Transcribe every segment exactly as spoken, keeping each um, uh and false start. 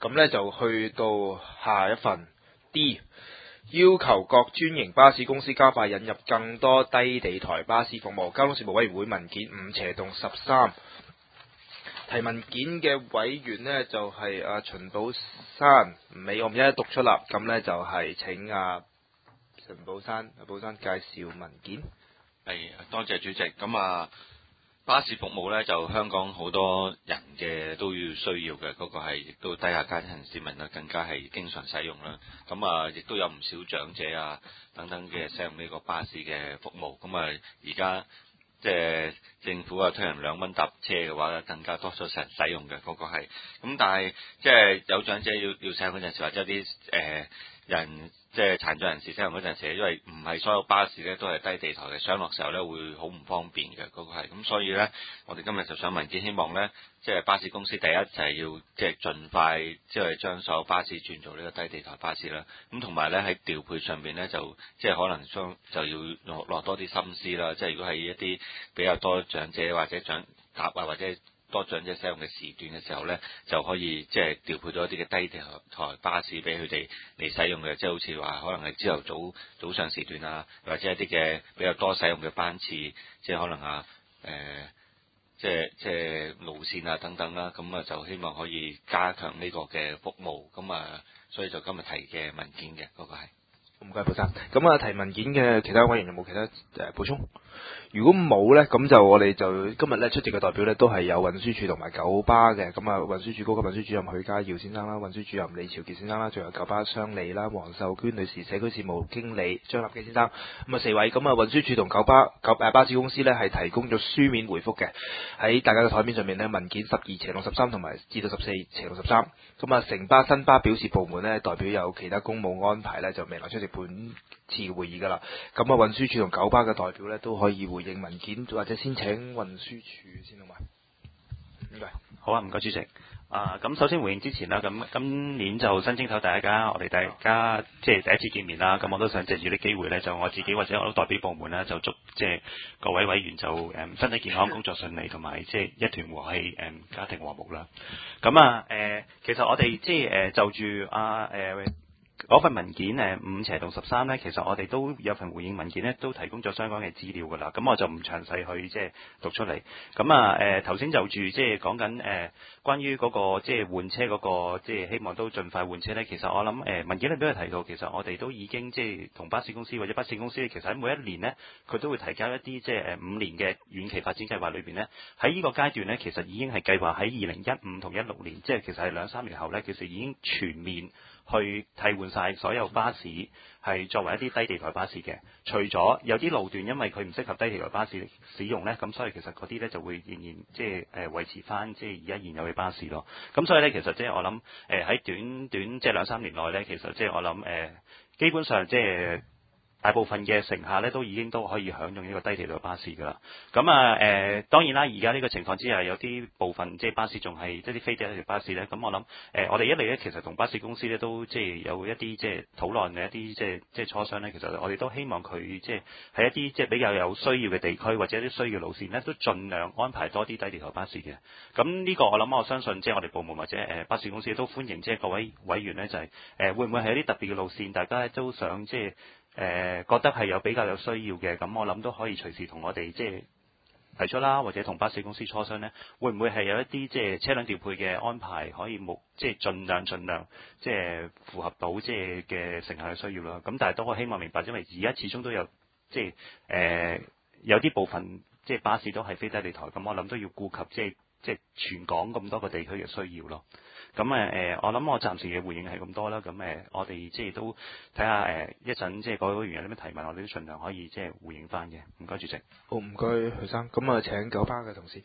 咁咧就去到下一份 D， 要求各專營巴士公司加快引入更多低地台巴士服務。交通事務委員會文件五斜洞十三。提文件嘅委員呢，就係、是、阿、啊、秦寶山，尾我唔一一讀出啦。咁呢，就係請阿、啊、秦寶山，阿寶山介紹文件。 係，多謝主席。咁啊，巴士服務呢，就香港好多人嘅都要需要嘅，嗰、那個係亦都低下階層市民啊，更加係經常使用啦。咁啊，亦都有唔少長者啊等等嘅使用呢個巴士嘅服務。咁啊，而家即係政府啊推行兩蚊搭車嘅話，更加多數人使用嘅嗰、那個係。咁但係即係有長者要要使用嗰陣時，或者啲誒、呃、人即係殘障人士使用嗰陣時，因為唔係所有巴士咧都係低地台嘅，上落時候咧會好唔方便嘅嗰、那個係。咁所以咧，我哋今日就想文件，希望咧即係巴士公司第一就係要即係盡快即係將所有巴士轉做呢個低地台巴士啦。咁同埋咧喺調配上邊咧就即係可能將就要落落多啲心思啦。即係如果係一啲比較多長者或者長搭啊或者多長者使用嘅時段嘅時候咧，就可以即係調配咗一啲嘅低地台巴士俾佢哋嚟使用嘅，即係好似話可能係朝頭早早上時段啊，或者一啲嘅比較多使用嘅班次，即係可能啊誒、呃，即係即係路線啊等等啦，咁啊就希望可以加強呢個嘅服務，咁啊，所以就今日提嘅文件嘅嗰、那個係。 唔該，寶山。咁啊，提文件嘅其他委員有冇其他誒、呃、補充？如果冇呢，咁就我哋就今日咧出席嘅代表呢，都係有運輸署同埋九巴嘅。咁啊，運輸署高級運輸主任許家耀先生啦，運輸主任李朝傑先生啦，仲有九巴商理啦，黃秀娟女士，社區事務經理張立基先生。咁啊四位，咁啊運輸署同九巴九誒巴士公司呢，係提供咗書面回覆嘅，喺大家嘅台面上面呢，文件十二斜六十三同埋至到十四斜六十三。咁啊城巴新巴表示部門呢，代表有其他公務安排呢，就未能出席本次嘅會議㗎啦。咁啊運輸署同九巴嘅代表呢，都可以回應文件，或者先請運輸署先好嘛？唔該。 好啊，唔該主席。啊，咁首先回應之前啦，咁今年就新正頭大家，我哋大家即係第一次見面啦，咁我都想借住啲機會呢，就我自己或者我都代表部門呢，就祝即係各位委員就誒、嗯、身體健康、工作順利，同埋即係一團和氣，誒、嗯、家庭和睦啦。咁啊誒，其實我哋即係誒就住啊誒。呃嗰份文件誒五斜洞十三呢，其實我哋都有份回應文件呢，都提供咗相關嘅資料㗎啦。咁我就唔詳細去即係讀出嚟。咁啊誒頭先就住即係講緊誒關於嗰個即係換車嗰個即係希望都盡快換車呢。其實我諗誒文件裏邊都有提到，其實我哋都已經即係同巴士公司或者巴士公司，其實喺每一年呢，佢都會提交一啲即係誒五年嘅遠期發展計劃裏邊呢。喺呢個階段呢，其實已經係計劃喺二零一五同一六年，即係其實係兩三年後呢，其實已經全面去替換晒所有巴士係作為一啲低地台巴士嘅，除咗有啲路段因為佢唔適合低地台巴士使用呢，咁所以其實嗰啲呢就會仍然即係誒維持翻即係而家現有嘅巴士咯。咁所以呢，其實即係我諗誒喺短短即係兩三年內呢，其實即係我諗誒、呃、基本上即係大部分嘅乘客咧都已經都可以享用呢個低地台巴士㗎啦。咁啊誒當然啦，而家呢個情況之下，有啲部分即係巴士仲係即係啲非低地台巴士咧。咁我諗誒、呃、我哋一嚟咧，其實同巴士公司咧都即係有一啲即係討論嘅一啲即係即係磋商咧。其實我哋都希望佢即係喺一啲即係比較有需要嘅地區或者一啲需要路線咧，都盡量安排多啲低地台巴士嘅。咁呢個我諗我相信即係我哋部門或者誒、呃、巴士公司都歡迎即係各位委員咧，就係、是、誒、呃、會唔會係一啲特別嘅路線，大家都想即係。誒、呃、覺得係有比較有需要嘅，咁我諗都可以隨時同我哋即係提出啦，或者同巴士公司磋商呢，會唔會係有一啲即係車輛調配嘅安排，可以冇即係盡量盡量即係符合到即係嘅乘客嘅需要啦。咁但係都我希望明白，因為而家始終都有即係誒、呃、有啲部分即係巴士都係非低地台，咁我諗都要顧及即係即係全港咁多個地區嘅需要咯。咁誒誒，我諗我暫時嘅回應係咁多啦。咁誒，我哋即係都睇下誒一陣，即係各位委員有啲咩提問，我哋都盡量可以即係回應翻嘅。唔該，主席。 好，唔該，許生。咁啊，請九巴嘅同事。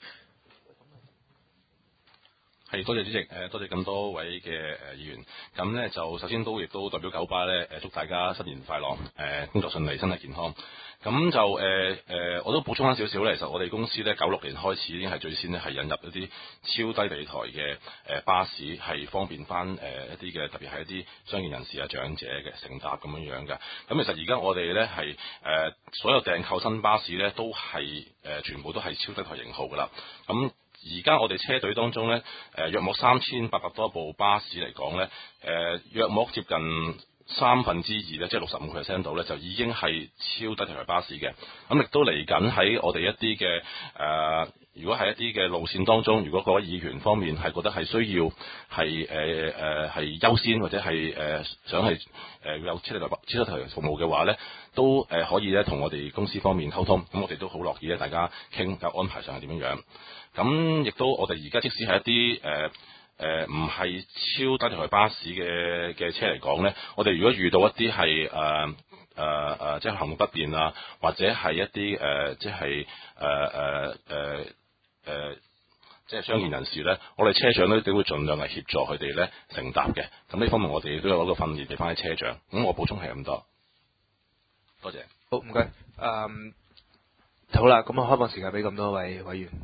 係，多謝主席，誒多謝咁多位嘅誒議員。咁咧就首先都亦都代表九巴咧誒祝大家新年快樂，誒工作順利，身體健康。咁就誒誒、呃，我都補充翻少少咧。其實我哋公司咧九六年開始已經係最先咧係引入一啲超低地台嘅誒巴士，係方便翻誒一啲嘅特別係一啲傷健人士啊、長者嘅乘搭咁樣樣嘅。咁其實而家我哋咧係誒所有訂購新巴士咧都係誒、呃、全部都係超低台型號噶啦。咁而家我哋車隊當中呢，誒、呃、約莫三千八百多部巴士嚟講呢，誒、呃、約莫接近三分之二咧，即係六十五 percent 度咧，就已經係超低頭台巴士嘅。咁亦都嚟緊喺我哋一啲嘅誒，如果係一啲嘅路線當中，如果各位議員方面係覺得係需要係誒誒係優先或者係誒、呃、想係誒、呃、有車頭超低頭服務嘅話咧，都誒、呃、可以咧同我哋公司方面溝通。咁我哋都好樂意咧，大家傾嘅安排上係點樣樣。咁亦都我哋而家即使係一啲誒。呃誒唔係超低頭台巴士嘅嘅車嚟講呢，我哋如果遇到一啲係誒誒誒，即係行動不便啊，或者係一啲誒、呃，即係誒誒誒誒，即係傷健人士呢，我哋車長咧都會盡量係協助佢哋咧乘搭嘅。咁呢方面我哋都有一個訓練俾翻啲車長。咁我補充係咁多，多謝。 好，唔該。誒，好啦，咁啊，開放時間俾咁多位委員。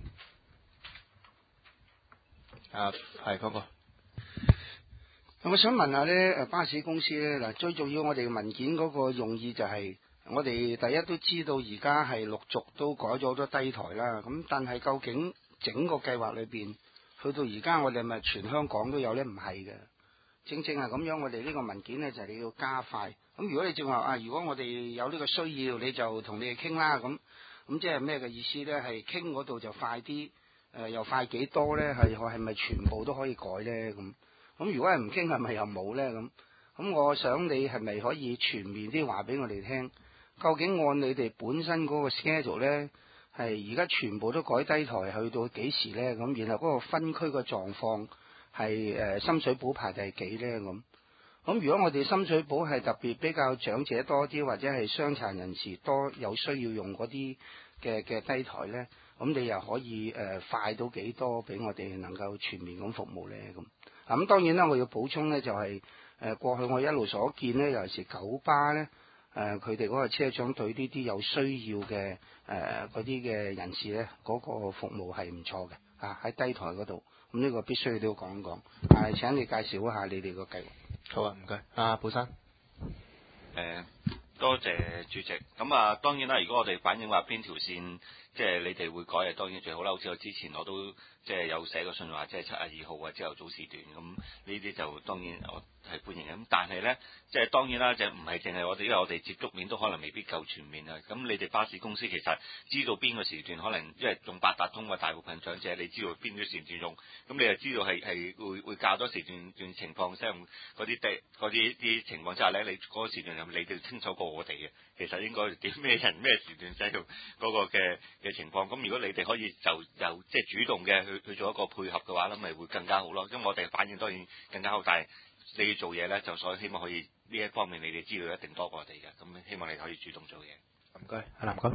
啊，係方哥。 咁我想問下咧，誒巴士公司咧，嗱最重要，我哋文件嗰個用意就係、是，我哋第一都知道而家係陸續都改咗好多低台啦。咁但係究竟整個計劃裏邊，去到而家我哋咪全香港都有咧？唔係嘅，正正係咁樣。我哋呢個文件咧就係、是、你要加快。咁如果你正話啊，如果我哋有呢個需要，你就同你哋傾啦。咁咁即係咩嘅意思咧？係傾嗰度就快啲。誒、呃、又快幾多咧？係係咪全部都可以改咧？咁咁如果係唔傾，係咪又冇咧？咁咁我想你係咪可以全面啲話俾我哋聽？究竟按你哋本身嗰個 schedule 咧，係而家全部都改低台，去到幾時咧？咁然後嗰個分區嘅狀況係誒深水埗排第幾咧？咁咁如果我哋深水埗係特別比較長者多啲，或者係傷殘人士多有需要用嗰啲嘅嘅低台咧？咁你又可以誒、呃、快到幾多俾我哋能夠全面咁服務咧？咁啊咁當然啦，我要補充咧就係、是、誒、呃、過去我一路所見咧，尤其是九巴咧誒佢哋嗰個車長對呢啲有需要嘅誒嗰啲嘅人士咧，嗰、那個服務係唔錯嘅啊喺低台嗰度。咁呢個必須都要講一講。係請你介紹一下你哋個計劃。 好啊，唔該。啊，寶山。誒、 呃，多謝主席。咁啊，當然啦，如果我哋反映話邊條線，即係你哋會改，啊當然最好啦。好似我之前我都即係有寫個信話，即係七十二號啊，朝頭早時段咁，呢啲就當然我係歡迎嘅。咁但係咧，即係當然啦，就唔係淨係我哋，因為我哋接觸面都可能未必夠全面啊。咁你哋巴士公司其實知道邊個時段可能，因為用八達通嘅大部分長者，你知道邊啲時段用，咁你又知道係係會會較多時段段情況，即係嗰啲地嗰啲啲情況之下咧，你嗰個時段你哋清楚過我哋嘅。其實應該點咩人咩時段使用嗰個嘅嘅情況，咁如果你哋可以就由即係主動嘅去去做一個配合嘅話，咁咪會更加好咯。因為我哋反應當然更加好，但係你要做嘢咧，就所以希望可以呢一方面你哋知道一定多過我哋嘅，咁希望你可以主動做嘢。 唔該，阿南哥。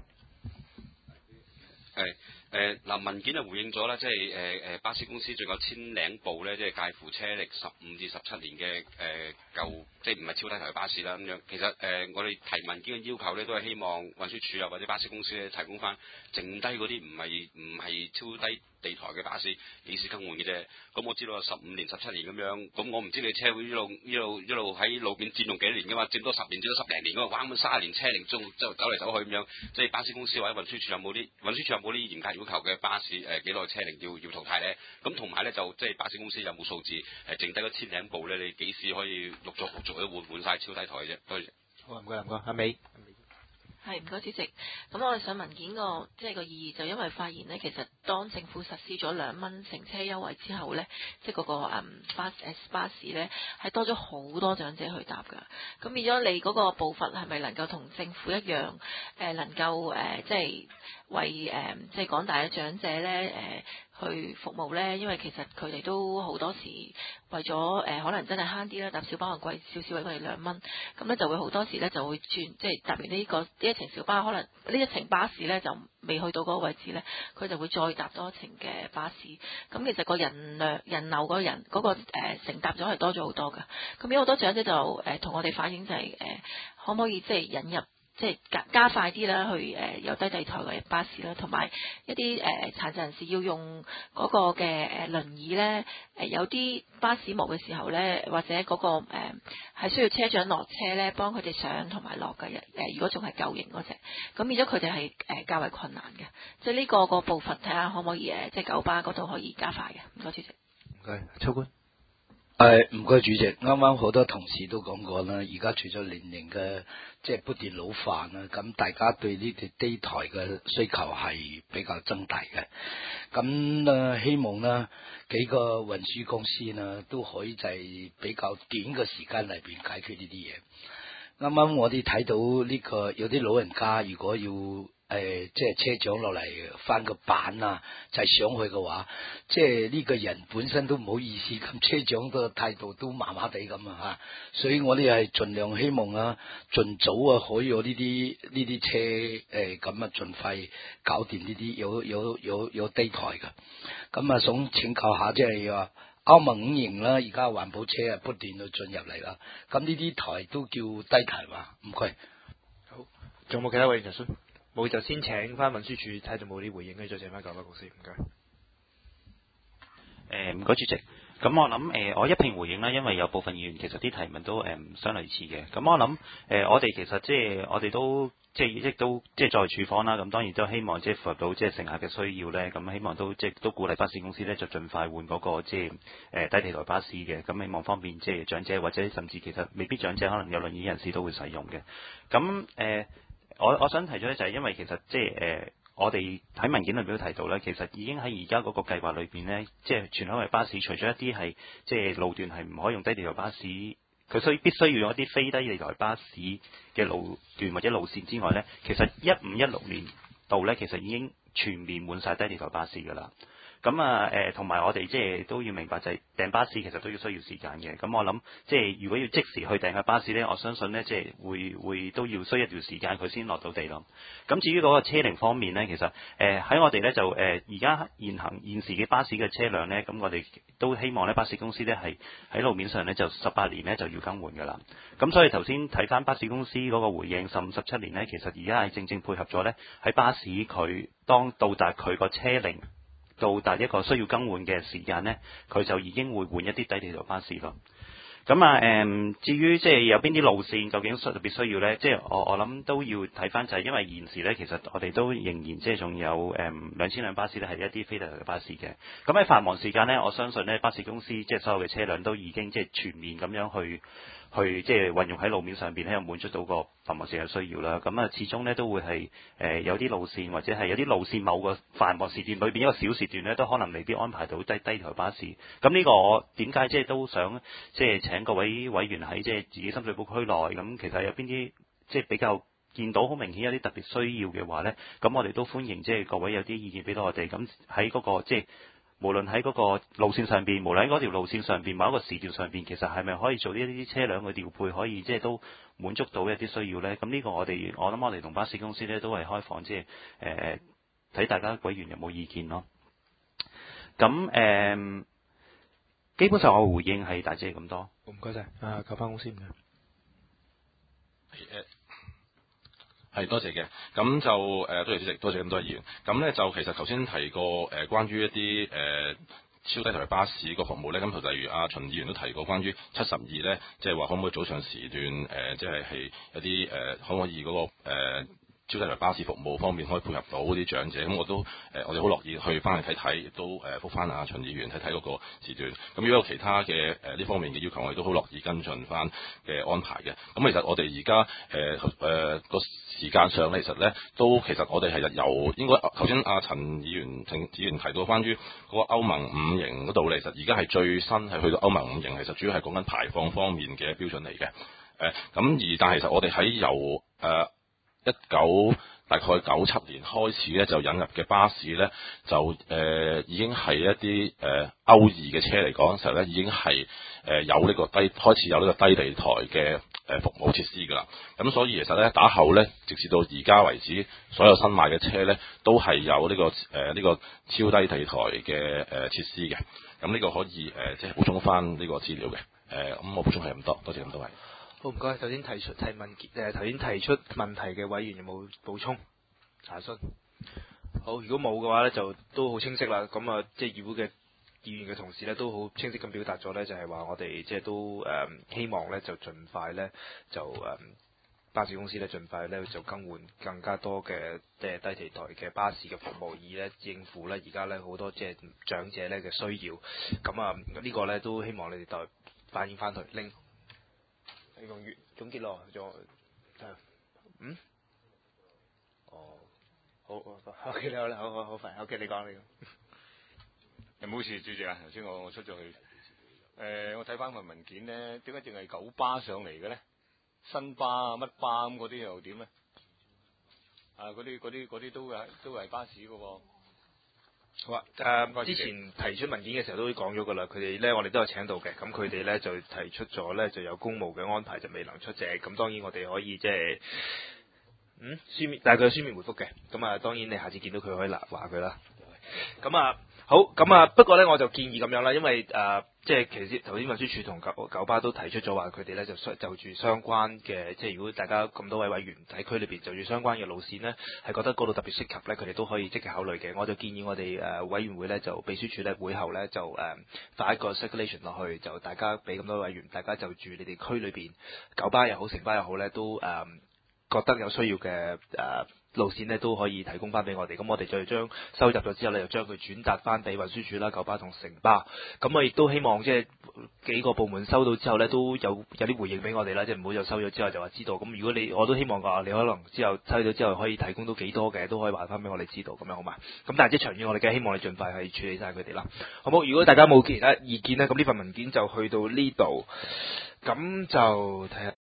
係誒嗱文件就回應咗啦，即係誒誒巴士公司仲有千零部咧，即係介乎車歷十五至十七年嘅誒、呃、舊，即係唔係超低台巴士啦咁樣。其實誒、呃、我哋提文件嘅要求咧，都係希望運輸署啊或者巴士公司咧提供翻剩低嗰啲唔係唔係超低地台嘅巴士幾時更換嘅啫。咁我知道十五年、十七年咁樣，咁我唔知你車會一路一路一路喺路邊佔用幾年㗎嘛？佔多十年、佔多十零年㗎嘛？玩咁卅年車齡中就走嚟走去咁樣，即係巴士公司或者運輸署有冇啲運輸署有冇啲嚴格要求嘅巴士誒幾耐車齡要要淘汰咧？咁同埋咧就即係巴士公司有冇數字誒剩低嗰千零部咧？你幾時可以陸續陸續去換換曬超低台嘅啫？多謝。 好啊，唔該，唔該，阿美。 係唔該主席，咁我哋上文件個即係個意義就因為發現呢，其實當政府實施咗兩蚊乘車優惠之後呢，即係嗰個誒巴 S 巴士呢，係多咗好多長者去搭㗎，咁變咗你嗰個步伐係咪能夠同政府一樣誒、呃、能夠誒、呃、即係為誒、呃、即係廣大嘅長者呢誒、呃、去服務呢？因為其實佢哋都好多時為咗誒、呃、可能真係慳啲啦，搭小巴可能貴少少，為佢哋兩蚊，咁呢就會好多時呢就會轉即係搭完呢、這個呢一程小巴，可能呢一程巴士呢就未去到嗰個位置呢，佢就會再搭多一程嘅巴士。咁其實個人量人流個人嗰、那個誒、呃、乘搭咗係多咗好多㗎。咁有好多長者就誒同、呃、我哋反映就係、是、誒、呃、可唔可以即係引入即係加加快啲啦，去誒、呃、有低地台嘅巴士啦，同埋一啲誒、呃、殘疾人士要用嗰個嘅誒輪椅咧，誒、呃、有啲巴士冇嘅時候咧，或者嗰、那個誒係、呃、需要車長落車咧，幫佢哋上同埋落嘅誒、呃，如果仲係舊型嗰隻，咁變咗佢哋係誒較為困難嘅，即係呢個個部分睇下可唔可以誒，即係九巴嗰度可以加快嘅。唔該主席。 唔該，秋官。 誒唔該主席，啱啱好多同事都講過啦，而家除咗年齡嘅即係不斷老化啦，咁大家對呢條低台嘅需求係比較增大嘅。咁誒希望呢幾個運輸公司呢都可以就係比較短嘅時間裏邊解決呢啲嘢。啱啱我哋睇到呢個有啲老人家如果要誒、呃，即係車長落嚟翻個板啊，就係、是、上去嘅話，即係呢個人本身都唔好意思，咁車長個態度都麻麻地咁啊嚇，所以我哋係盡量希望啊，盡早啊可以有呢啲呢啲車誒咁啊，盡快搞掂呢啲有有有有低台嘅，咁啊想請教下即係話歐盟五型啦，而家環保車啊不斷去進入嚟啦，咁呢啲台都叫低台嘛？唔該。 好，仲有冇其他委員查詢？冇就先請翻運輸署睇下有冇啲回應，跟住再請翻九巴公司。唔該。 誒唔該主席，咁我諗誒、呃、我一併回應啦，因為有部分議員其實啲提問都誒、呃、相類似嘅。咁我諗誒、呃、我哋其實即係我哋都即係亦都即係作為處方啦，咁當然都希望即係符合到即係乘客嘅需要咧，咁希望都即係都鼓勵巴士公司咧就盡快換嗰、那個即係誒、呃、低地台巴士嘅，咁希望方便即係長者或者甚至其實未必長者可能有輪椅人士都會使用嘅。咁誒。呃我我想提出咧，就係因為其實即係誒，我哋喺文件裏邊都提到咧，其實已經喺而家嗰個計劃裏邊咧，即係全香港嘅巴士，除咗一啲係即係路段係唔可以用低地台巴士，佢需必須要用一啲非低地台巴士嘅路段或者路線之外咧，其實一五一六年度咧，其實已經全面換晒低地台巴士㗎啦。咁啊誒，同埋我哋即係都要明白就係訂巴士其實都要需要時間嘅。咁我諗即係如果要即時去訂嘅巴士咧，我相信咧即係會會都要需一段時間佢先落到地咯。咁至於嗰個車齡方面咧，其實誒喺我哋咧就誒而家現行現時嘅巴士嘅車輛咧，咁我哋都希望咧巴士公司咧係喺路面上咧就十八年咧就要更換㗎啦。咁所以頭先睇翻巴士公司嗰個回應十五十七年咧，其實而家係正正配合咗咧喺巴士佢當到達佢個車齡到達一個需要更換嘅時間呢，佢就已經會換一啲低地台巴士咯。咁啊誒，至於即係有邊啲路線究竟特別需要呢？即係我我諗都要睇翻，就係因為現時呢，其實我哋都仍然即係仲有誒兩千輛巴士呢係一啲非地台嘅巴士嘅。咁喺繁忙時間呢，我相信呢巴士公司即係所有嘅車輛都已經即係全面咁樣去。去即係運用喺路面上邊咧，又滿足到個繁忙時間需要啦。咁啊，始終咧都會係誒、呃、有啲路線或者係有啲路線某個繁忙時段裏邊一個小時段咧，都可能未必安排到低低台巴士。咁呢個我點解即係都想即係請各位委員喺即係自己深水埗區內咁，其實有邊啲即係比較見到好明顯有啲特別需要嘅話咧，咁我哋都歡迎即係各位有啲意見俾到我哋。咁喺嗰個即係。無論喺嗰個路線上邊，無論喺嗰條路線上邊某一個時段上邊，其實係咪可以做呢啲車輛嘅調配，可以即係都滿足到一啲需要呢？咁呢個我哋我諗我哋同巴士公司呢都係開放，即係誒睇大家委員有冇意見咯。咁誒、呃，基本上我回應係大致係咁多。 唔該晒，啊，九巴公司唔該。 係多謝嘅，咁就誒、呃、多謝主席，多謝咁多議員。咁咧就其實頭先提過誒、呃、關於一啲誒、呃、超低台巴士個服務咧，咁就例如阿秦議員都提過關於七十二咧，即係話可唔可以早上時段誒，即係係一啲誒、呃、可唔可以嗰、那個、呃超低台巴士服務方面可以配合到啲長者，咁我都誒、呃、我哋好樂意去翻去睇睇，亦都誒覆翻阿秦議員睇睇嗰個時段。咁如果有其他嘅誒呢方面嘅要求，我哋都好樂意跟進翻嘅安排嘅。咁其實我哋而家誒誒個時間上咧，其實咧都其實我哋係由應該頭先阿陳議員陳議員提到關於嗰個歐盟五型嗰度咧，其實而家係最新係去到歐盟五型，其實主要係講緊排放方面嘅標準嚟嘅。誒、呃、咁而但係其實我哋喺由誒。呃一九大概九七年開始咧，就引入嘅巴士咧，就誒、呃、已經係一啲誒、呃、歐二嘅車嚟講嘅時候咧，已經係誒、呃、有呢個低開始有呢個低地台嘅誒服務設施㗎啦。咁所以其實咧打後咧，直至到而家為止，所有新買嘅車咧都係有呢、這個誒呢、呃這個超低地台嘅誒設施嘅。咁呢個可以誒、呃、即係補充翻呢個資料嘅。誒、呃、咁我補充係咁多，多謝咁多位。 好，唔該。頭先提出提問誒，頭先提出問題嘅委員有冇補充查詢？好，如果冇嘅話咧，就都好清晰啦。咁啊，即係議會嘅議員嘅同事咧，都好清晰咁表達咗咧，就係話我哋即係都誒、呃、希望咧，就盡快咧就誒、呃、巴士公司咧盡快咧就更換更加多嘅即係低地台嘅巴士嘅服務，以咧應付咧而家咧好多即係長者咧嘅需要。咁啊，這個、呢個咧都希望你哋代反映翻去拎。你用完總結咯，就嗯。好，好 OK， 你好啦，好好好快 ，OK， 你講你講。 唔好意思，主席啊，頭先我我出咗去，誒、呃，我睇翻份文件咧，點解淨係九巴上嚟嘅咧？新巴啊，乜巴咁嗰啲又點咧？啊，嗰啲嗰啲嗰啲都係都係巴士嘅喎。 好啊，誒、呃，之前提出文件嘅時候都講咗噶啦，佢哋咧我哋都有請到嘅，咁佢哋咧就提出咗咧就有公務嘅安排就未能出席，咁當然我哋可以即係。嗯，書面，但係佢有書面回覆嘅，咁啊，當然你下次見到佢可以嗱話佢啦。咁啊，好，咁啊，不過咧我就建議咁樣啦，因為誒、呃，即係其實頭先運輸署同九九巴都提出咗話，佢哋咧就就住相關嘅，即係如果大家咁多位委員喺區裏邊就住相關嘅路線呢，係覺得嗰度特別適合咧，佢哋都可以積極考慮嘅。我就建議我哋誒、呃、委員會咧就秘書處咧會後咧就誒、呃、發一個 circulation 落去，就大家俾咁多位委員，大家就住你哋區裏邊九巴又好，城巴又好咧，都誒。呃覺得有需要嘅誒、呃、路線咧，都可以提供翻俾我哋。咁我哋就將收集咗之後咧，就將佢轉達翻俾運輸署啦、九巴同城巴。咁我亦都希望即係幾個部門收到之後咧，都有有啲回應俾我哋啦。即係唔好就收咗之後就話知道。咁如果你我都希望話你可能之後收咗之後可以提供到幾多嘅，都可以話翻俾我哋知道。咁樣好嘛？咁但係即係長遠，我哋梗係希望你盡快係處理晒佢哋啦。好冇？如果大家冇其他意見咧，咁呢份文件就去到呢度。咁就睇下。